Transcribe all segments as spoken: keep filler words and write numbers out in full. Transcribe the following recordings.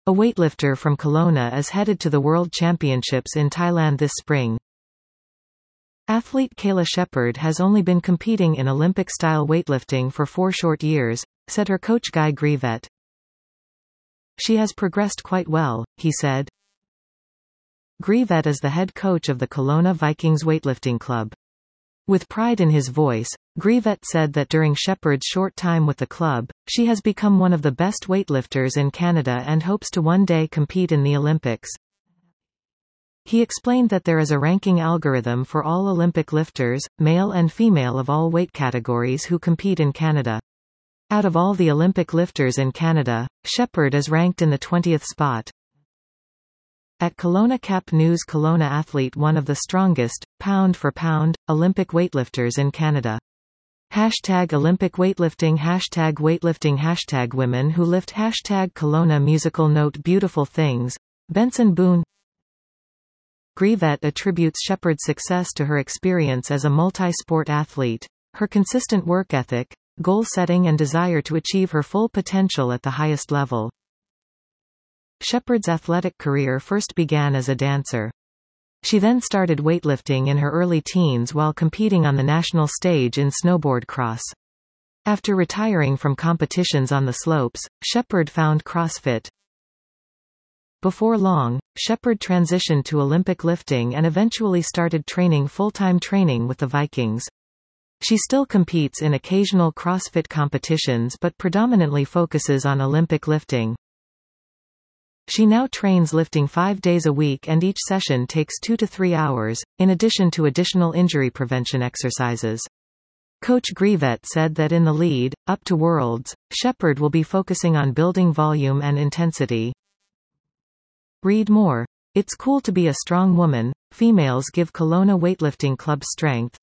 A weightlifter from Kelowna is headed to the World Championships in Thailand this spring. Athlete Kayla Shepherd has only been competing in Olympic-style weightlifting for four short years, said her coach Guy Grivet. She has progressed quite well, he said. Grivet is the head coach of the Kelowna Vikings weightlifting club. With pride in his voice, Grivet said that during Shepherd's short time with the club, she has become one of the best weightlifters in Canada and hopes to one day compete in the Olympics. He explained that there is a ranking algorithm for all Olympic lifters, male and female of all weight categories who compete in Canada. Out of all the Olympic lifters in Canada, Shepherd is ranked in the twentieth spot. At Kelowna Cap News, Kelowna athlete one of the strongest, pound for pound, Olympic weightlifters in Canada. Hashtag Olympic weightlifting Hashtag weightlifting Hashtag women who lift Hashtag Kelowna musical note beautiful things. Benson Boone. Grivet attributes Shepherd's success to her experience as a multi-sport athlete, her consistent work ethic, goal setting and desire to achieve her full potential at the highest level. Shepherd's athletic career first began as a dancer. She then started weightlifting in her early teens while competing on the national stage in snowboard cross. After retiring from competitions on the slopes, Shepherd found CrossFit. Before long, Shepherd transitioned to Olympic lifting and eventually started training full-time training with the Vikings. She still competes in occasional CrossFit competitions but predominantly focuses on Olympic lifting. She now trains lifting five days a week and each session takes two to three hours, in addition to additional injury prevention exercises. Coach Grivet said that in the lead, up to Worlds, Shepherd will be focusing on building volume and intensity. Read more. It's cool to be a strong woman. Females give Kelowna Weightlifting Club strength.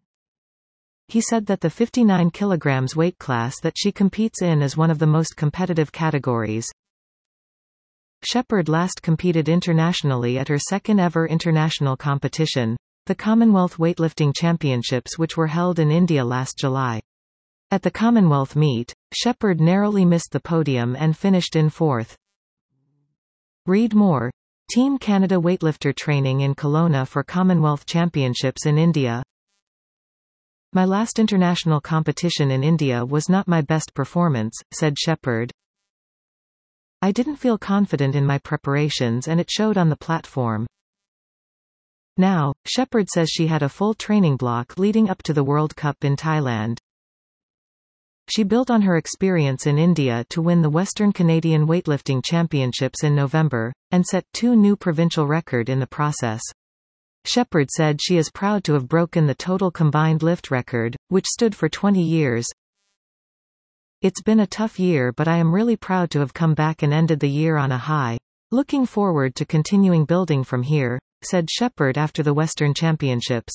He said that the fifty-nine kilograms weight class that she competes in is one of the most competitive categories. Shepherd last competed internationally at her second-ever international competition, the Commonwealth Weightlifting Championships, which were held in India last July. At the Commonwealth meet, Shepherd narrowly missed the podium and finished in fourth. Read more. Team Canada weightlifter training in Kelowna for Commonwealth Championships in India. My last international competition in India was not my best performance, said Shepherd. I didn't feel confident in my preparations and it showed on the platform. Now, Shepherd says she had a full training block leading up to the World Cup in Thailand. She built on her experience in India to win the Western Canadian Weightlifting Championships in November, and set two new provincial records in the process. Shepherd said she is proud to have broken the total combined lift record, which stood for twenty years. It's been a tough year, but I am really proud to have come back and ended the year on a high. Looking forward to continuing building from here, said Shepherd after the Western Championships.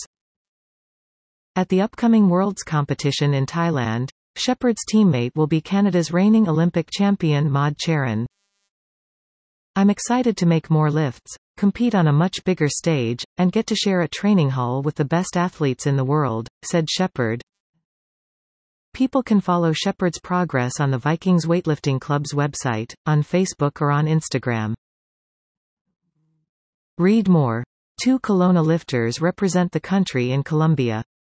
At the upcoming Worlds competition in Thailand, Shepherd's teammate will be Canada's reigning Olympic champion Maud Charon. I'm excited to make more lifts, compete on a much bigger stage, and get to share a training hall with the best athletes in the world, said Shepherd. People can follow Shepherd's progress on the Vikings Weightlifting Club's website, on Facebook or on Instagram. Read more. Two Kelowna lifters represent the country in Colombia.